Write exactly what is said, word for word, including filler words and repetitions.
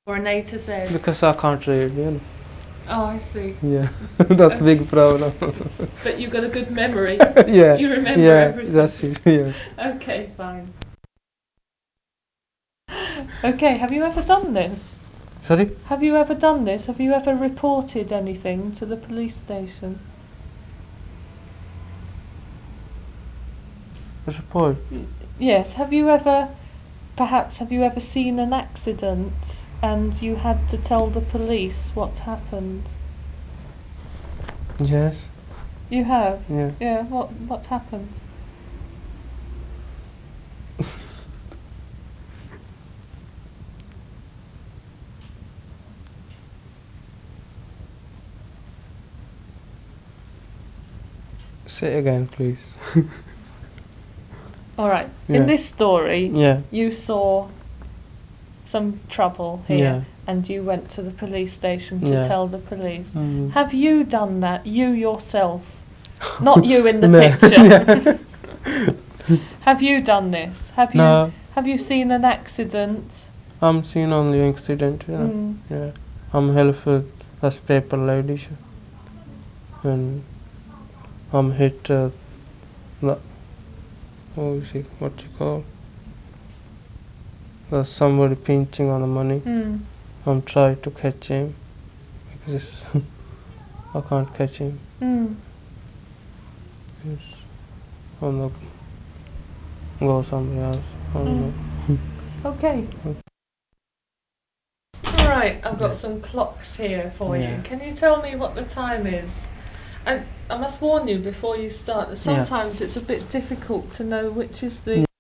Or an A to Z? Because I can't read, you know. Oh, I see. Yeah, that's a Okay. big problem. But you've got a good memory. Yeah. You remember Yeah, everything. that's it. Yeah. Okay, fine. Okay, have you ever done this? Sorry? Have you ever done this? Have you ever reported anything to the police station? Report. Yes, have you ever, perhaps have you ever seen an accident and you had to tell the police what happened? Yes. You have? Yeah. Yeah, what what happened? Say again, please. Alright, Yeah. in this story, Yeah. you saw some trouble here Yeah. and you went to the police station to Yeah. tell the police. Mm. Have you done that, you yourself? Not you in the No. picture. Have you done this? Have you No. have you seen an accident? I'm seen only accident, you know. Mm. Yeah. I'm helpful as paper lady. sh- And I'm hit uh, the, what is it, what you call? There's somebody pinching on the money. Mm. I'm trying to catch him because I can't catch him. Mm. Yes. I'm not go somewhere else. I don't Mm. know. Okay. Alright, I've got Yeah. some clocks here for Yeah. you. Can you tell me what the time is? And I must warn you before you start that Yeah. sometimes it's a bit difficult to know which is the